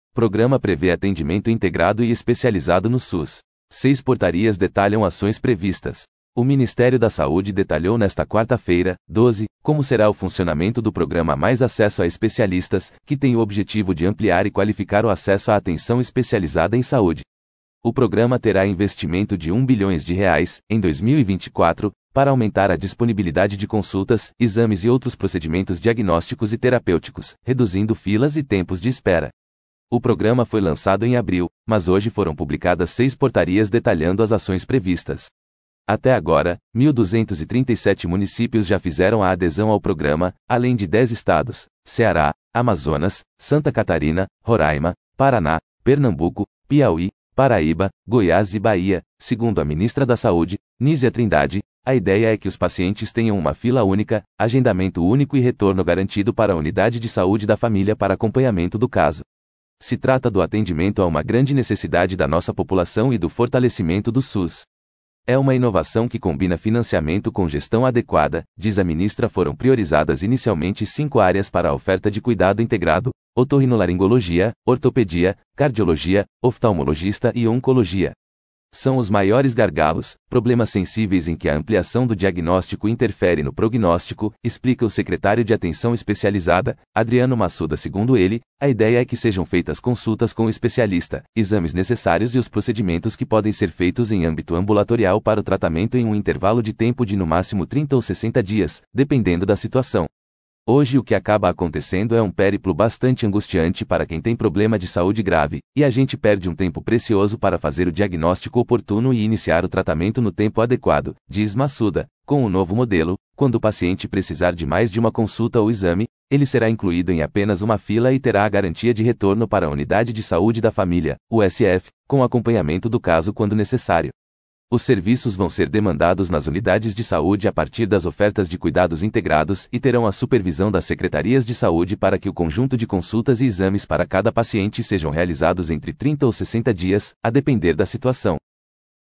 Programa prevê atendimento integrado e especializado no SUS. 6 portarias detalham ações previstas. O Ministério da Saúde detalhou nesta quarta-feira, 12, como será o funcionamento do programa Mais Acesso a Especialistas, que tem o objetivo de ampliar e qualificar o acesso à atenção especializada em saúde. O programa terá investimento de R$1 bilhão em 2024, para aumentar a disponibilidade de consultas, exames e outros procedimentos diagnósticos e terapêuticos, reduzindo filas e tempos de espera. O programa foi lançado em abril, mas hoje foram publicadas 6 portarias detalhando as ações previstas. Até agora, 1.237 municípios já fizeram a adesão ao programa, além de 10 estados: Ceará, Amazonas, Santa Catarina, Roraima, Paraná, Pernambuco, Piauí, Paraíba, Goiás e Bahia. Segundo a ministra da Saúde, Nízia Trindade, a ideia é que os pacientes tenham uma fila única, agendamento único e retorno garantido para a unidade de saúde da família para acompanhamento do caso. Se trata do atendimento a uma grande necessidade da nossa população e do fortalecimento do SUS. É uma inovação que combina financiamento com gestão adequada, diz a ministra. Foram priorizadas inicialmente 5 áreas para a oferta de cuidado integrado: otorrinolaringologia, ortopedia, cardiologia, oftalmologista e oncologia. São os maiores gargalos, problemas sensíveis em que a ampliação do diagnóstico interfere no prognóstico, explica o secretário de Atenção Especializada, Adriano Massuda. Segundo ele, a ideia é que sejam feitas consultas com o especialista, exames necessários e os procedimentos que podem ser feitos em âmbito ambulatorial para o tratamento em um intervalo de tempo de no máximo 30 ou 60 dias, dependendo da situação. Hoje o que acaba acontecendo é um périplo bastante angustiante para quem tem problema de saúde grave, e a gente perde um tempo precioso para fazer o diagnóstico oportuno e iniciar o tratamento no tempo adequado, diz Massuda. Com o novo modelo, quando o paciente precisar de mais de uma consulta ou exame, ele será incluído em apenas uma fila e terá a garantia de retorno para a unidade de saúde da família, USF, com acompanhamento do caso quando necessário. Os serviços vão ser demandados nas unidades de saúde a partir das ofertas de cuidados integrados e terão a supervisão das secretarias de saúde para que o conjunto de consultas e exames para cada paciente sejam realizados entre 30 ou 60 dias, a depender da situação.